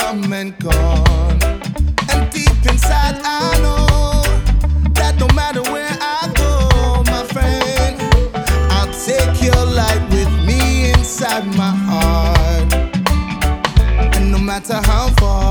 come and gone. And deep inside I know that no matter where I go, my friend, I'll take your light with me inside my heart. And no matter how far